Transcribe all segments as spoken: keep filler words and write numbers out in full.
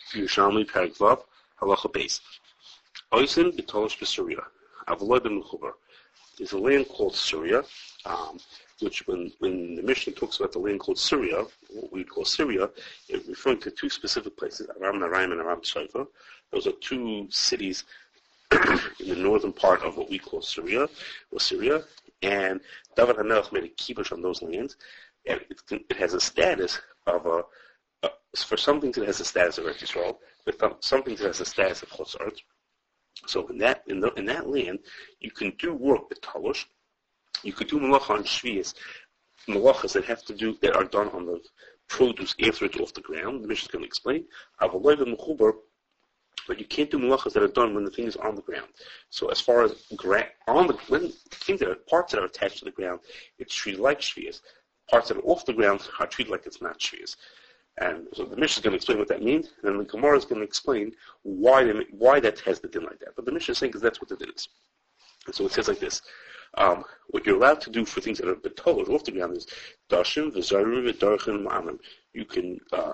Yerushalmi Perek Vav Halacha Beis. Oisin B'Tolosh B'Syria. Avloi B'Mechubar. There's a land called Syria, um, which when, when the Mishnah talks about the land called Syria, what we call Syria, it's referring to two specific places, Aram Naraim and Aram Shaifa. Those are two cities in the northern part of what we call Syria, or Syria, and David HaMelech made a kibush on those lands, and it, it has a status of a, a, for some things it has a status of Eretz Yisrael, but some things it has a status of Chutz La'aretz. So in that in, the, in that land, you can do work with Talosh, you could do malacha on Shvius, malachas that have to do that are done on the produce after it's off the ground. The Mishnah is going to explain. Avaloi v'mechubar, but you can't do malachas that are done when the thing is on the ground. So as far as gra- on the when things that are parts that are attached to the ground, it's treated like Shvius. Parts that are off the ground are treated like it's not Shvius. And so the Mishnah is going to explain what that means, and then the Gemara is going to explain why they, why that has the din like that. But the Mishnah is saying because that's what the din is. And so it says like this. Um, what you're allowed to do for things that are betolosh off the ground is dashim, v'zarim, v'darchin, ma'amim. You can uh,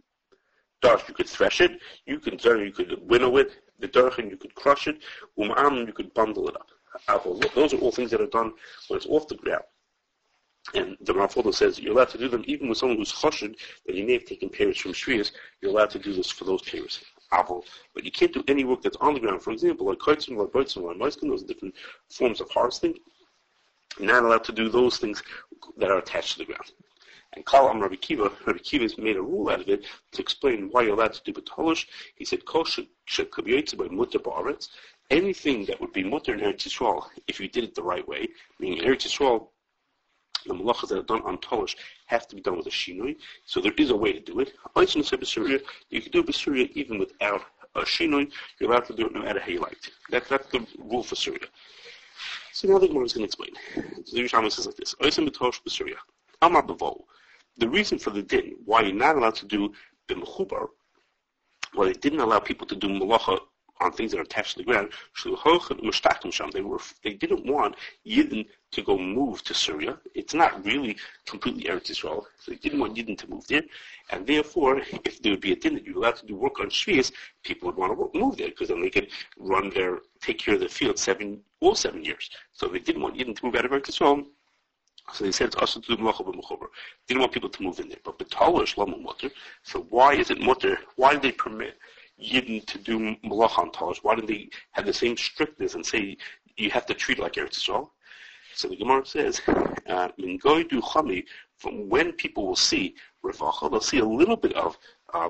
dash, you could thresh it. You can zarim, you could winnow it. The darchin, you could crush it. Um'amim, you could bundle it up. Those are all things that are done when it's off the ground. And the Rafaldo says you're allowed to do them even with someone who's choshed that you may have taken payers from shvius. You're allowed to do this for those payers. But you can't do any work that's on the ground. For example, like kaitzim, like boitzim, like moiskin, those are different forms of harvesting. You're not allowed to do those things that are attached to the ground. And Kal Am Rabbi Kiva, Rabbi Kiva has made a rule out of it to explain why you're allowed to do betolosh. He said, Kol shekabiyotze by mutter ba'aretz, anything that would be mutter in Eretz Yisrael if you did it the right way, meaning in Eretz Yisrael, the malachas that are done on Tolosh have to be done with a shinui, so there is a way to do it. You can do B'Syria even without a shinui. You're allowed to do it no matter how you like. That, that's the rule for Syria. So now the Gemara is going to explain. So the Yerushalmi says like this: B'Syria. Amar B'Vo. The reason for the din, why you're not allowed to do B'Mechubar, why they didn't allow people to do malacha on things that are attached to the ground, they were they didn't want Yidden to go move to Syria. It's not really completely Eretz Yisrael, so they didn't want Yidden to move there, and therefore, if there would be a din that you're allowed to do work on Shvius, people would want to work, move there because then they could run their take care of the field seven all seven years. So they didn't want Yidden to move out of Eretz Yisrael. So they said it's also to do malacha b'mechubar. Didn't want people to move in there, but betalosh lama mutter. So why is it mutter? Why did they permit Yidden to do malach on Talosh? Why did they have the same strictness and say you have to treat it like Eretz Yisrael? So the Gemara says, uh, from when people will see Revacha, they'll see a little bit of uh,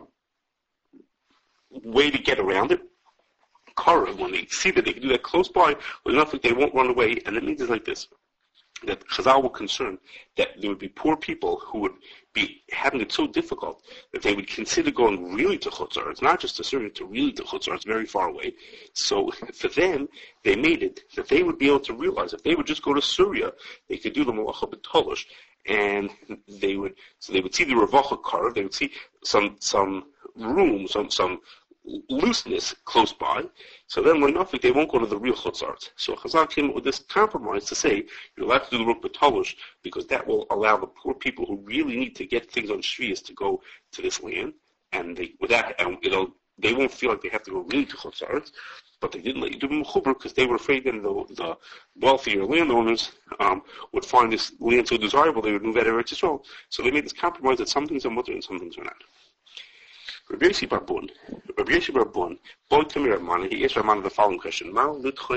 way to get around it. Kara, when they see that they can do that close by, well, enough that they won't run away, and it means it's like this. That Chazal were concerned that there would be poor people who would be having it so difficult that they would consider going really to Chutz La'aretz. It's not just to Syria, to really to Chutz La'aretz. It's very far away. So for them, they made it that they would be able to realize if they would just go to Syria, they could do the Malacha B'Tolosh, and they would, so they would see the Revacha Kar, they would see some, some room, some, some looseness close by. So then when enough, they won't go to the real Chutz La'aretz. So Chazal came up with this compromise to say you're allowed to do the work b'talosh because that will allow the poor people who really need to get things on Shvius to go to this land, and they without and it'll they won't feel like they have to go really to Chutz La'aretz. But they didn't let you do mechubar because they were afraid that the, the wealthier landowners um, would find this land so desirable they would move out of Eretz Yisrael. So they made this compromise that some things are mutter and some things are not. Rabbi Yossi bar Bun, Rabbi Yossi bar Bun, boy to me Ramana, he asked Ramana the following question: Are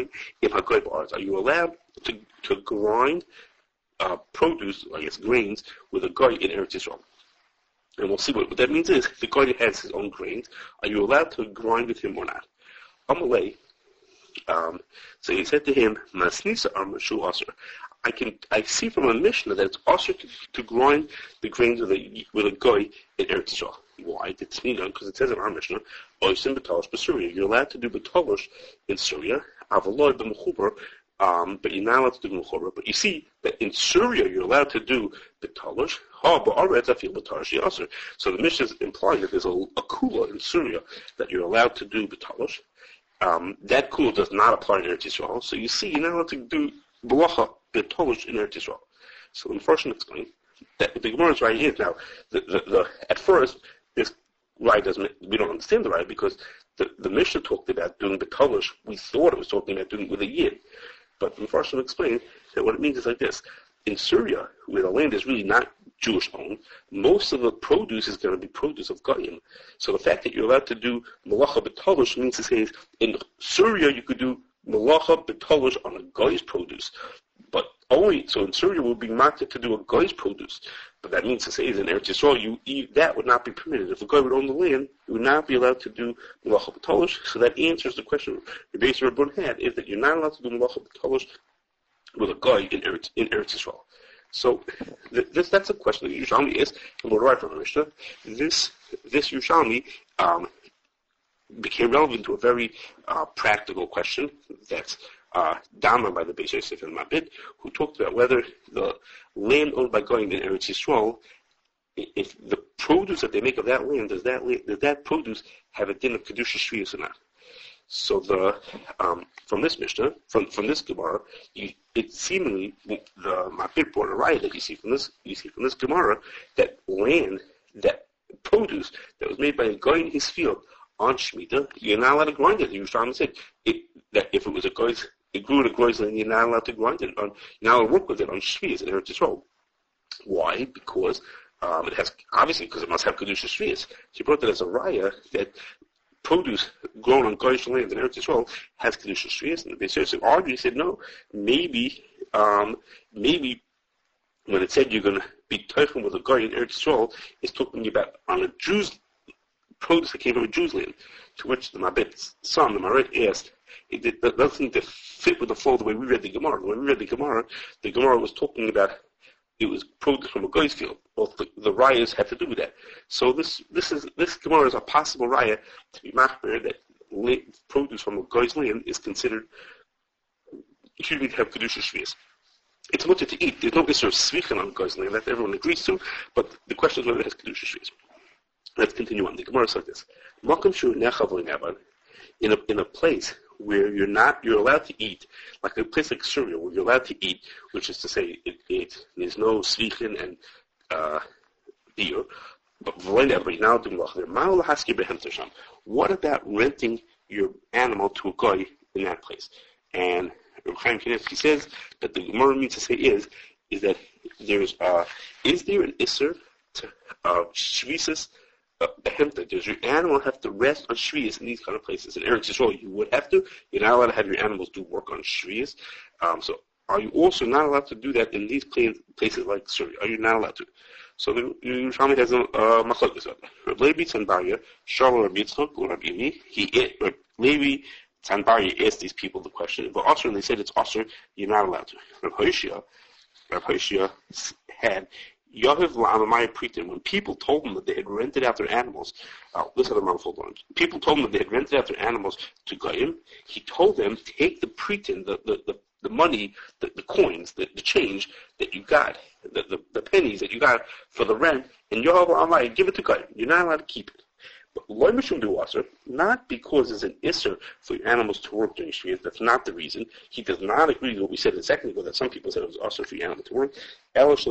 you allowed to, to grind uh, produce, I guess grains, with a goy in Eretz Yisrael? And we'll see what, what that means is the goy has his own grains. Are you allowed to grind with him or not? Amalei. Um, so he said to him, Masnisa ar mashu aser. I can I see from a Mishnah that it's also to, to grind the grains with a with a goy in Eretz Yisrael. Why? Did Tzmina? Because it says in our Mishnah, Oisin b'talosh b'Syria. You're allowed to do b'talosh in Syria. Avaloi b'mechubar, um, but you're not allowed to do mechubar. But you see that in Syria you're allowed to do b'talosh. Oh, but already I feel b'talosh yaser. So the Mishnah is implying that there's a, a kula in Syria that you're allowed to do b'talosh. Um, that kula does not apply in Eretz Yisrael. So you see, you're not allowed to do b'lacha b'talosh in Eretz Yisrael. So the first explain that the Gemara is right here now. The, the, the, at first, this Raya doesn't, we don't understand the Raya because the, the Mishnah talked about doing betalish. We thought it was talking about doing it with a yid. But the Mepharshim explained that what it means is like this. In Syria, where the land is really not Jewish owned, most of the produce is going to be produce of Goyim. So the fact that you're allowed to do Malacha Betalish means to say in Syria you could do Malacha Betalish on a Goy's produce. But only, so in Syria we'll be marked to do a Goy's produce. But that means to say is in Eretz Yisrael, you, you, that would not be permitted. If a Goy would own the land, you would not be allowed to do Malacha Betalish. So that answers the question Rabbi Yisrael Rabbun had, is that you're not allowed to do Malacha Betalish with a Goy in Eretz, in Eretz Yisrael. So th- this that's a question that Yerushalmi is, and we'll write from the Mishnah. This this Yerushalmi um, became relevant to a very uh, practical question that's uh, downed by the Beis Yosef and Mabit, who talked about whether the land owned by Goyim in Eretz Yisrael, if the produce that they make of that land, does that does that produce have a din of kedusha shviyus or not? So the um, from this Mishnah, from from this Gemara, you, it seemingly the Mabit brought a raya that you see from this you see from this Gemara that land, that produce that was made by a guy in his field on Shemitah, you're not allowed to grind it. Yerushalmi said it, that if it was a guy's, it grew in a guy's land, you're not allowed to grind it. On, you're not allowed to work with it on Shvius in Eretz Yisrael. Why? Because um, it has obviously because it must have kedusha Shvius. She brought that as a raya that produce grown on Goyish land in Eretz Yisrael has kedusha Shvius, and they seriously argued. He said, no, maybe, um, maybe when it said you're going to be teichim with a guy in Eretz Yisrael, it's talking about on a Jew's produce that came from a Jew's land. To which the Mabit's son, the Marit, asked, it, did, that doesn't fit with the flow the way we read the Gemara. When we read the Gemara, the Gemara was talking about it was produce from a guy's field. Both the, the rayas had to do with that. So this this is this Gemara is a possible raya to be machmer that la- produce from a guy's land is considered shouldn't have kedusha shvius. It's mutter to eat. There's no issue of svichen on a guy's land that everyone agrees to, but the question is whether it has kedusha shvius. Let's continue on. The Gemara says this: Makom shu nechav ne'aban, in a in a place where you're not, you're allowed to eat, like a place like Syria, where you're allowed to eat, which is to say, it, it there's no svichen and uh, beer, but now what about renting your animal to a guy in that place? And Reb Chaim Kanievsky says that the Gemara means to say is, is that there's, uh, is there an isser to uh, shvisus? Uh, does your animal have to rest on shviyas in these kind of places? In Eretz Yisrael, you would have to. You're not allowed to have your animals do work on shviyas. Um, so, are you also not allowed to do that in these places like Syria? Are you not allowed to? So, the Yerushalmi has a machlokes about that. Reb Levi Tzanbarya, Shalom Rabbi Yitzchak, Rabbi Yemi, he, Reb Levi Tzanbarya asked these people the question. If it's and they said it's usher, you're not allowed to. Reb Hoshia, Reb Hoshia had Yahiv La'amamaya Pritin, when people told them that they had rented out their animals, oh, this is the mouthful one. People told them that they had rented out their animals to Goyim. He told them, take the Pritin, the, the, the, the money, the, the coins, the, the change that you got, the, the, the pennies that you got for the rent, and Yahiv La'amamaya, give it to Goyim. You're not allowed to keep it. But Loi Mishum Du'asr, not because there's an isser for your animals to work during Shviyas, that's not the reason. He does not agree with what we said a second ago, that some people said it was usher for your animal to work. It's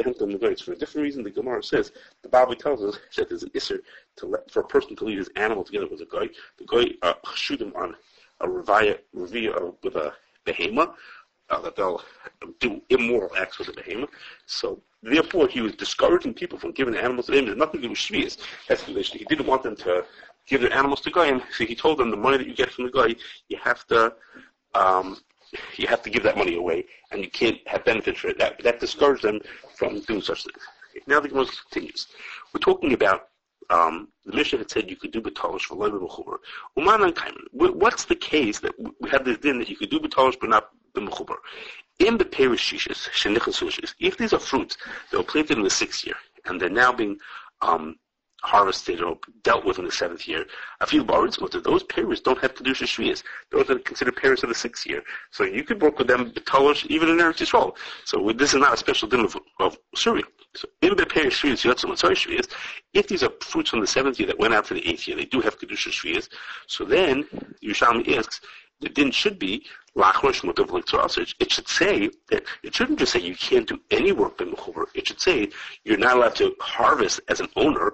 for a different reason. The Gemara says, the Bible tells us that there's an isser to let, for a person to lead his animal together with a guy. The guy uh, shoot him on a revia, revia with a behema, uh, that they'll do immoral acts with a behema. So, therefore, he was discouraging people from giving the animals to him. There's nothing to do with shviyas. He didn't want them to give their animals to Goyim, so he told them the money that you get from the guy, you have to, um, you have to give that money away, and you can't have benefits for it. That, that discouraged them from doing such things. Now the Gemara continues. We're talking about um, the Mishnah had said you could do betalish for loy b'mechubar. Uman and kaiman. What's the case that we have this din that you could do betalish but not b'mechubar? In the perishishis, shenichas, if these are fruits that were planted in the sixth year and they're now being um, harvested or dealt with in the seventh year, a few bards, but those pears don't have kedusha shviyas. Those are considered pears of the sixth year. So you could work with them betalish even in Eretz Yisrael. So this is not a special din of, of Syria. So in the pears shviyas, yotzim and sorry shviyas, if these are fruits from the seventh year that went out to the eighth year, they do have kedusha shviyas. So then Yerushalmi asks, the din should be lachrosh mutav l'tzarasich. It should say that it shouldn't just say you can't do any work by mechubar. It should say you're not allowed to harvest as an owner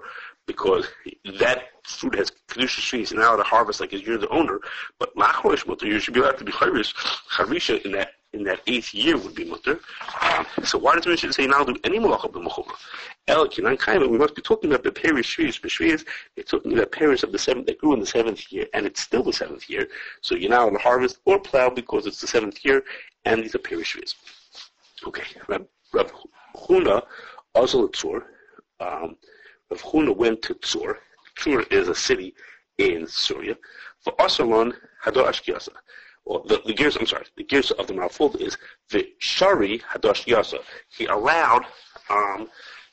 because that fruit has kedusha trees, and now the harvest like as you're the owner. But lachrosh mutter, you should be allowed to be chayrish charisha in that in that eighth year would be mutter. Um, so why does the Mishnah say now do any malacha b'mechuber? El kinan kaima. We must be talking about the peri shvius b'shvius. It's talking about parents of the seventh that grew in the seventh year, and it's still the seventh year. So you're now in the harvest or plow because it's the seventh year, and these are peri shvius. Okay, Rab, Rab Huna also at Tzur. Um, Rav Huna went to Tzur. Tzur is a city in Syria. For Asarlon Hadar Ashkiasa. Well, the, the gears, I'm sorry, the gears of the mouthful is the Shari Hadash Yasa. He allowed um,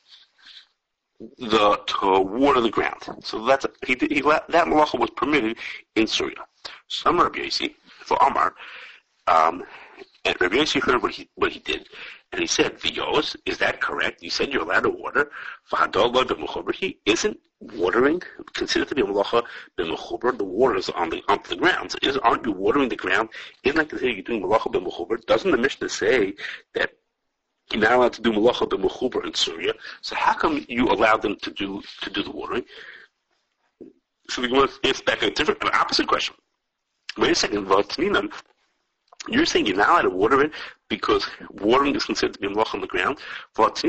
the to water the ground. So that's a, he, he that malacha was permitted in Syria. Some Rabbi Yossi, for Amar, um, and Rabbi Yossi heard what he what he did, and he said, "V'yos, is that correct? You said you're allowed to water. V'hadol b'mechuber. He isn't watering considered to be a malacha b'mechuber. The water is on the onto the ground. So is aren't you watering the ground? Isn't that considered you're doing malacha b'mechuber? Doesn't the Mishnah say that you're not allowed to do malacha b'mechuber in Syria? So how come you allowed them to do to do the watering?" So we want to answer back a different, an opposite question. Wait a second, V'atninam. You're saying you're not allowed to water it because watering is considered to be malach on the ground. We have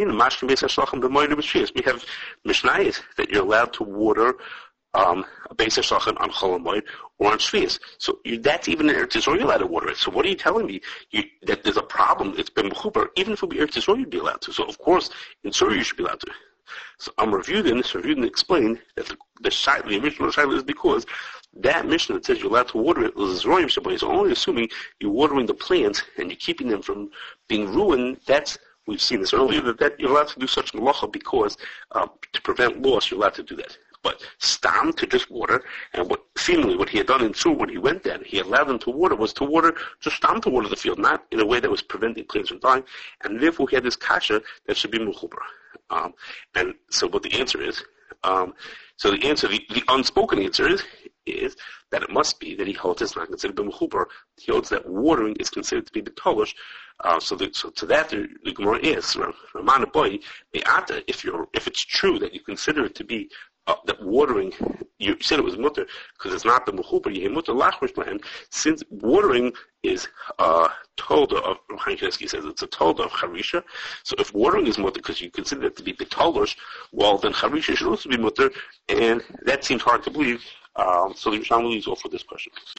mishnayos that you're allowed to water um, a beis hashachan on chol hamoed or on shvius. So you, that's even in Eretz Yisrael you're allowed to water it. So what are you telling me? You, that there's a problem. It's been mechubar. Even if it be Eretz Yisrael, you'd be allowed to. So of course in Syria you should be allowed to. So I'm reviewed in this reviewed and explained that the the, shai, the original shaila is because that Mishnah that says you're allowed to water it is only assuming you're watering the plants and you're keeping them from being ruined. That's, we've seen this earlier, that, that you're allowed to do such malacha because um, to prevent loss, you're allowed to do that. But stam, to just water, and what seemingly what he had done in Tzur when he went there, he allowed them to water, was to water, just stam to water the field, not in a way that was preventing plants from dying, and therefore he had this kasha that should be mechubar. Um, and so what the answer is, um, so the answer, the, the unspoken answer is, is that it must be that he holds it's not considered b'mechubar. He holds that watering is considered to be betolish. Uh, so, the, so to that the, the Gemara is Ramana boy be'ata. If you're if it's true that you consider it to be uh, that watering, you said it was mutter because it's not the mechubar. You mutter lachrish land since watering is uh, tolda of Chaim Kanievsky says it's a tolda of charisha. So if watering is mutter because you consider it to be betolish, well then charisha should also be mutter, and that seems hard to believe. Um, so the Yerushalmi leaves off with this question.